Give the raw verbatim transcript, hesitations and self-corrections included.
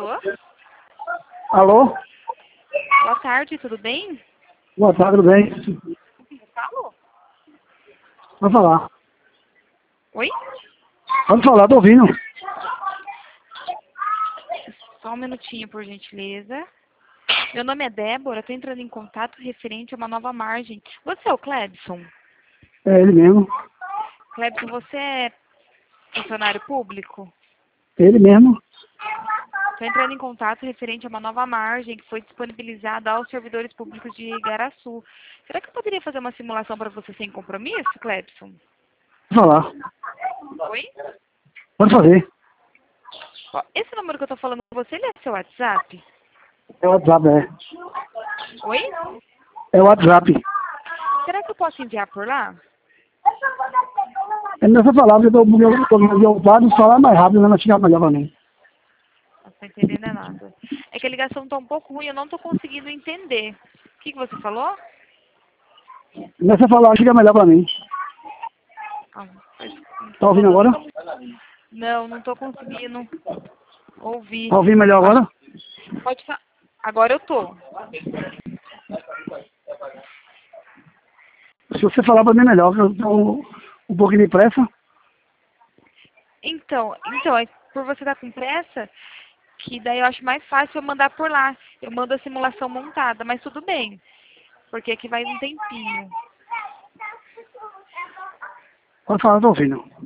Alô? Alô? Boa tarde, tudo bem? Boa tarde, tudo bem? Alô? Pode falar. Oi? Pode falar, tô ouvindo. Só um minutinho, por gentileza. Meu nome é Débora, estou entrando em contato referente a uma nova margem. Você é o Clebson? É ele mesmo. Clebson, você é funcionário público? Ele mesmo. Estou entrando em contato referente a uma nova margem que foi disponibilizada aos servidores públicos de Igaraçu. Será que eu poderia fazer uma simulação para você sem compromisso, Clebson? Pode falar. Oi? Pode fazer. Ó, esse número que eu estou falando com você, ele é seu WhatsApp? É o WhatsApp, é. Oi? É o WhatsApp. Será que eu posso enviar por lá? É nessa palavra que eu estou me ocupado, falar mais rápido, né? Mas fica melhor pra mim. Não estou entendendo é nada. É que a ligação está um pouco ruim, eu não estou conseguindo entender. O que, que você falou? Nessa palavra fica melhor pra mim. Ah, mas Tá ouvindo falando agora? muito- Não, não estou conseguindo ouvir. Tá ouvindo melhor Acho- agora? Pode falar. Agora eu tô. Se você falar pra mim melhor, que eu tô um pouquinho de pressa. Então, então, é por você estar com pressa, que daí eu acho mais fácil eu mandar por lá. Eu mando a simulação montada, mas tudo bem. Porque aqui vai um tempinho. Pode falar, tô ouvindo.